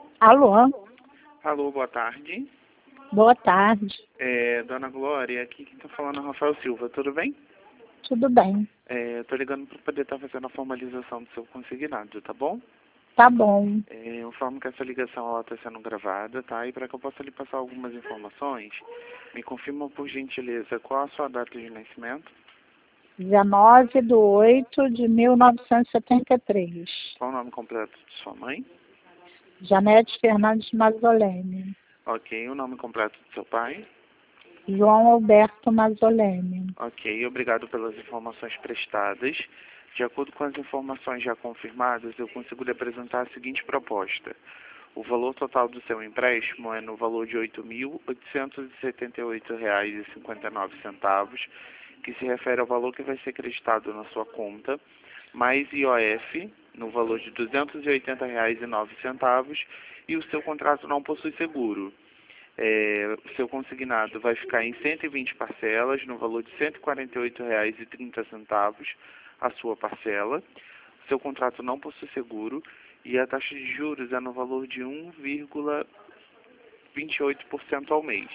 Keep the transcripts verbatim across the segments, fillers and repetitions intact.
Alô, Alô, boa tarde. boa tarde. É, dona Glória, aqui quem está falando é o Rafael Silva, tudo bem? Tudo bem? É, eu tô ligando para poder estar fazendo a formalização do seu consignado, tá bom? Tá bom. É, eu informo que essa ligação está sendo gravada, tá? E para que eu possa lhe passar algumas informações, me confirma por gentileza qual a sua data de nascimento, dezenove de oito de mil novecentos e setenta e três. qual o nome completo de sua mãe, Janete Fernandes Mazzoleni. ok, o nome completo de seu pai, João Alberto Mazzoleni. ok, obrigado pelas informações prestadas. De acordo com as informações já confirmadas, eu consigo lhe apresentar a seguinte proposta. O valor total do seu empréstimo é no valor de oito mil oitocentos e setenta e oito reais e cinquenta e nove centavos, que se refere ao valor que vai ser acreditado na sua conta, mais I O F, no valor de duzentos e oitenta reais e nove centavos, e o seu contrato não possui seguro. É, o seu consignado vai ficar em cento e vinte parcelas, no valor de cento e quarenta e oito reais e trinta centavos, a sua parcela. Seu contrato não possui seguro e a taxa de juros é no valor de um vírgula vinte e oito por cento ao mês.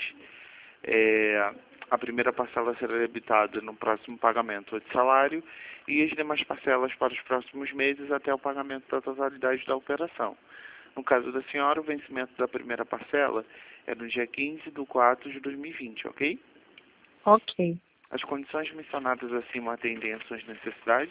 É, a primeira parcela será debitada no próximo pagamento de salário e as demais parcelas para os próximos meses até o pagamento da totalidade da operação. No caso da senhora, o vencimento da primeira parcela é no dia quinze de quatro de dois mil e vinte, ok? Ok. As condições mencionadas acima atendem às suas necessidades?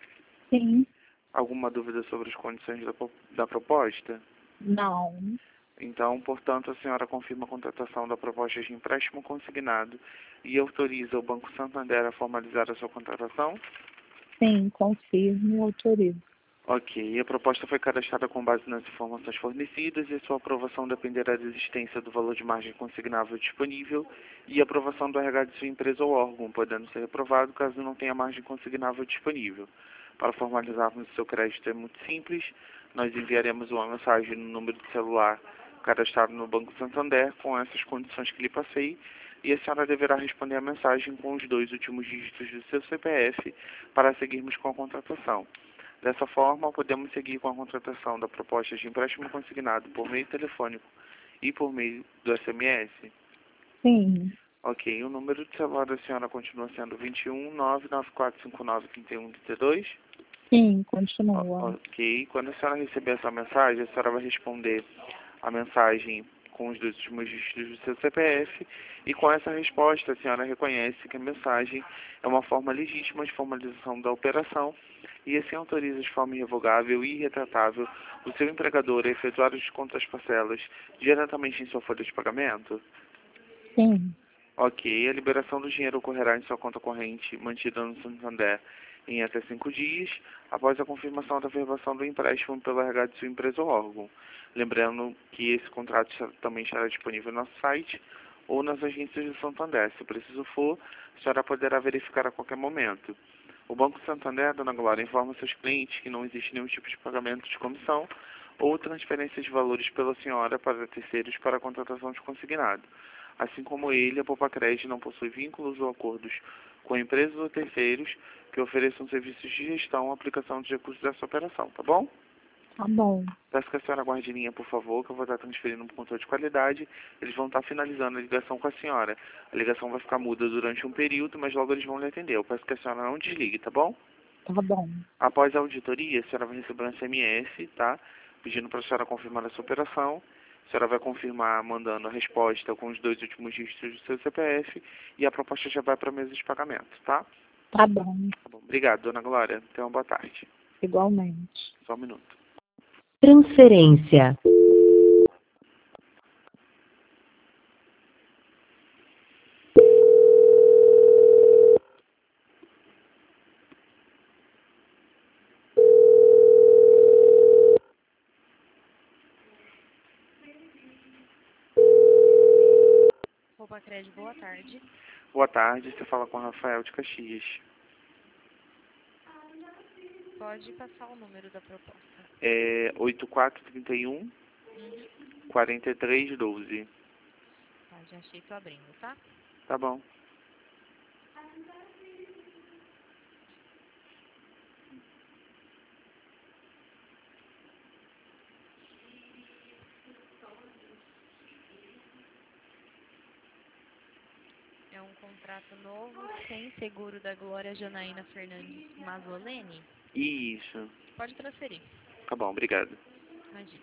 Sim. Alguma dúvida sobre as condições da, da proposta? Não. Então, portanto, a senhora confirma a contratação da proposta de empréstimo consignado e autoriza o Banco Santander a formalizar a sua contratação? Sim, confirmo e autorizo. Ok, a proposta foi cadastrada com base nas informações fornecidas e sua aprovação dependerá da existência do valor de margem consignável disponível e aprovação do R H de sua empresa ou órgão, podendo ser reprovado caso não tenha margem consignável disponível. Para formalizarmos o seu crédito é muito simples, nós enviaremos uma mensagem no número de celular cadastrado no Banco Santander com essas condições que lhe passei e a senhora deverá responder a mensagem com os dois últimos dígitos do seu C P F para seguirmos com a contratação. Dessa forma, podemos seguir com a contratação da proposta de empréstimo consignado por meio telefônico e por meio do S M S? Sim. Ok, o número de celular da senhora continua sendo vinte e um, nove nove quatro cinco nove, trinta e um, trinta e dois? Sim, O- continua. ok, quando a senhora receber essa mensagem, a senhora vai responder a mensagem com os dois últimos dígitos do seu C P F e com essa resposta a senhora reconhece que a mensagem é uma forma legítima de formalização da operação e assim autoriza de forma irrevogável e irretratável o seu empregador a efetuar os descontos das parcelas diretamente em sua folha de pagamento? Sim. Ok, a liberação do dinheiro ocorrerá em sua conta corrente mantida no Santander em até cinco dias, após a confirmação da verbação do empréstimo pelo R H de sua empresa ou órgão. Lembrando que esse contrato também estará disponível no nosso site ou nas agências do Santander. Se preciso for, a senhora poderá verificar a qualquer momento. O Banco Santander, dona Glória, informa seus clientes que não existe nenhum tipo de pagamento de comissão ou transferência de valores pela senhora para terceiros para a contratação de consignado. Assim como ele, a Popacred não possui vínculos ou acordos com empresas ou terceiros que ofereçam serviços de gestão ou aplicação de recursos dessa operação, tá bom? Tá bom. Peço que a senhora aguarde em linha, por favor, que eu vou estar transferindo um controle de qualidade. Eles vão estar finalizando a ligação com a senhora. A ligação vai ficar muda durante um período, mas logo eles vão lhe atender. Eu peço que a senhora não desligue, tá bom? Tá bom. Após a auditoria, a senhora vai receber um S M S, tá? Pedindo para a senhora confirmar essa operação. A senhora vai confirmar mandando a resposta com os dois últimos dígitos do seu C P F e a proposta já vai para a mesa de pagamento, tá? Tá bom. Tá bom. Obrigado, dona Glória. Tenha uma boa tarde. Igualmente. Só um minuto. Transferência. Popacred, boa tarde. Boa tarde, você fala com o Rafael de Caxias. Pode passar o número da proposta. É oito quatro três um, Uhum. quatro três um dois. Tá, já achei, tô abrindo, tá? Tá bom. um contrato novo sem seguro da Glória Janaína Fernandes Mazzoleni? Isso. Pode transferir. Tá bom, obrigado. Imagina.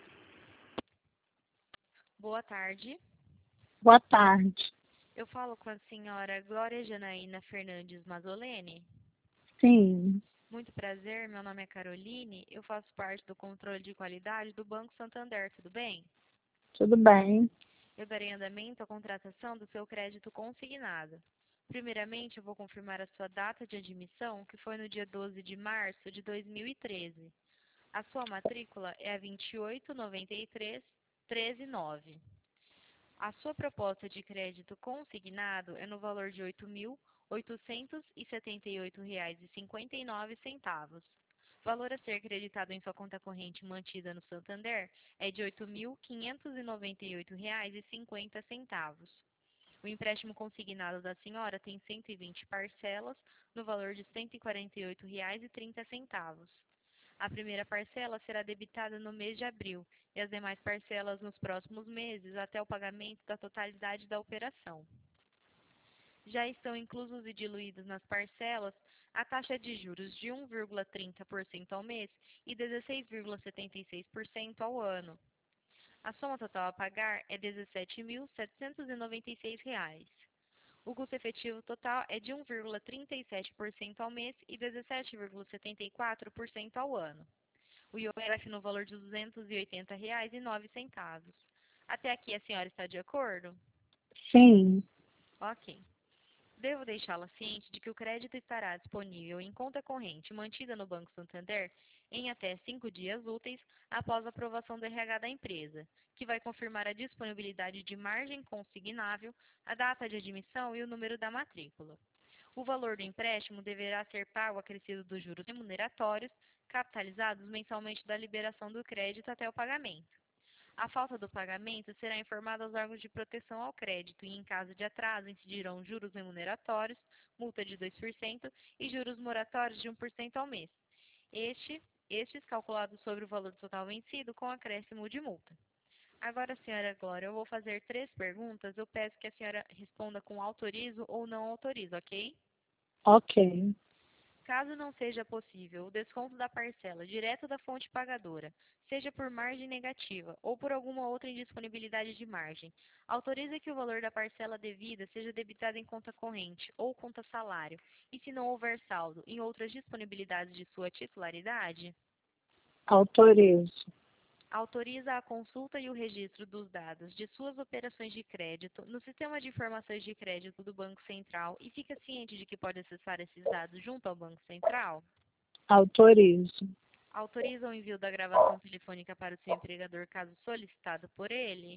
Boa tarde. Boa tarde. Eu falo com a senhora Glória Janaína Fernandes Mazzoleni. Sim, Muito prazer, meu nome é Caroline, eu faço parte do controle de qualidade do Banco Santander, tudo bem? tudo bem. Eu darei andamento à contratação do seu crédito consignado. Primeiramente, eu vou confirmar a sua data de admissão, que foi no dia doze de março de dois mil e treze. A sua matrícula é a vinte e oito noventa e três treze nove. A sua proposta de crédito consignado é no valor de oito mil oitocentos e setenta e oito reais e cinquenta e nove centavos. O valor a ser creditado em sua conta corrente mantida no Santander é de oito mil quinhentos e noventa e oito reais e cinquenta centavos. O empréstimo consignado da senhora tem cento e vinte parcelas no valor de cento e quarenta e oito reais e trinta centavos. A primeira parcela será debitada no mês de abril e as demais parcelas nos próximos meses até o pagamento da totalidade da operação. Já estão inclusos e diluídos nas parcelas a taxa de juros de um vírgula trinta por cento ao mês e dezesseis vírgula setenta e seis por cento ao ano. A soma total a pagar é dezessete mil setecentos e noventa e seis reais. O custo efetivo total é de um vírgula trinta e sete por cento ao mês e dezessete vírgula setenta e quatro por cento ao ano. O I O F no valor de duzentos e oitenta reais e nove centavos. Até aqui a senhora está de acordo? Sim, Ok. Devo deixá-la ciente de que o crédito estará disponível em conta corrente mantida no Banco Santander em até cinco dias úteis após a aprovação do R H da empresa, que vai confirmar a disponibilidade de margem consignável, a data de admissão e o número da matrícula. O valor do empréstimo deverá ser pago acrescido dos juros remuneratórios, capitalizados mensalmente da liberação do crédito até o pagamento. A falta do pagamento será informada aos órgãos de proteção ao crédito e, em caso de atraso, incidirão juros remuneratórios, multa de dois por cento e juros moratórios de um por cento ao mês. Este, estes calculados sobre o valor total vencido com acréscimo de multa. Agora, senhora Glória, eu vou fazer três perguntas. Eu peço que a senhora responda com autorizo ou não autorizo, ok? ok. Caso não seja possível o desconto da parcela direto da fonte pagadora, seja por margem negativa ou por alguma outra indisponibilidade de margem, autoriza que o valor da parcela devida seja debitado em conta corrente ou conta salário, e se não houver saldo, em outras disponibilidades de sua titularidade? Autorizo. Autoriza a consulta e o registro dos dados de suas operações de crédito no Sistema de Informações de Crédito do Banco Central e fica ciente de que pode acessar esses dados junto ao Banco Central? Autorizo. Autoriza o envio da gravação telefônica para o seu empregador caso solicitado por ele?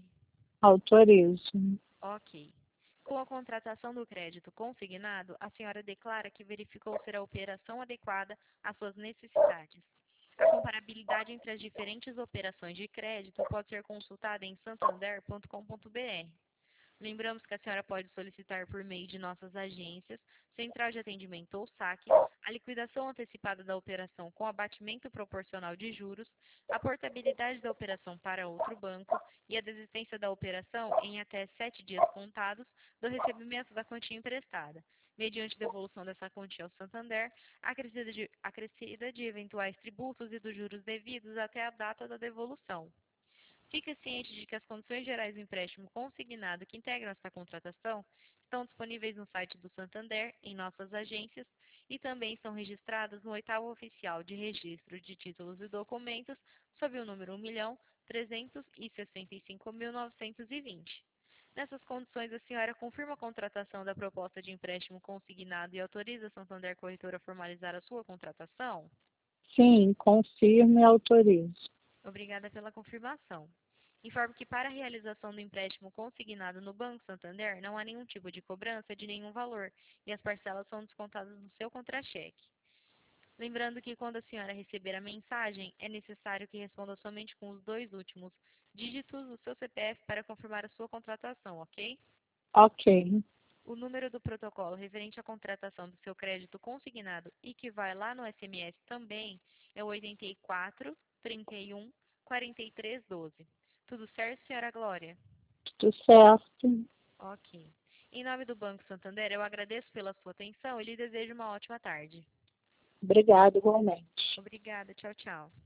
Autorizo. Ok. Com a contratação do crédito consignado, a senhora declara que verificou ser a operação adequada às suas necessidades. A comparabilidade entre as diferentes operações de crédito pode ser consultada em santander ponto com ponto br. Lembramos que a senhora pode solicitar por meio de nossas agências, Central de Atendimento ou saque, a liquidação antecipada da operação com abatimento proporcional de juros, a portabilidade da operação para outro banco e a desistência da operação em até sete dias contados do recebimento da quantia emprestada, mediante devolução dessa quantia ao Santander, acrescida de, acrescida de eventuais tributos e dos juros devidos até a data da devolução. Fique ciente de que as condições gerais do empréstimo consignado que integram esta contratação estão disponíveis no site do Santander, em nossas agências, e também estão registradas no oitavo oficial de registro de títulos e documentos, sob o número um milhão trezentos e sessenta e cinco mil novecentos e vinte. Nessas condições, a senhora confirma a contratação da proposta de empréstimo consignado e autoriza a Santander Corretora a formalizar a sua contratação? Sim, confirmo e autorizo. Obrigada pela confirmação. Informo que para a realização do empréstimo consignado no Banco Santander não há nenhum tipo de cobrança de nenhum valor e as parcelas são descontadas no seu contra-cheque. Lembrando que quando a senhora receber a mensagem, é necessário que responda somente com os dois últimos dígitos do seu C P F para confirmar a sua contratação, ok? Ok. O número do protocolo referente à contratação do seu crédito consignado e que vai lá no S M S também é o oito quatro, trinta e um, quarenta e três, doze. Tudo certo, senhora Glória? Tudo certo. Ok. Em nome do Banco Santander, eu agradeço pela sua atenção e lhe desejo uma ótima tarde. Obrigada, igualmente. Obrigada. Tchau, tchau.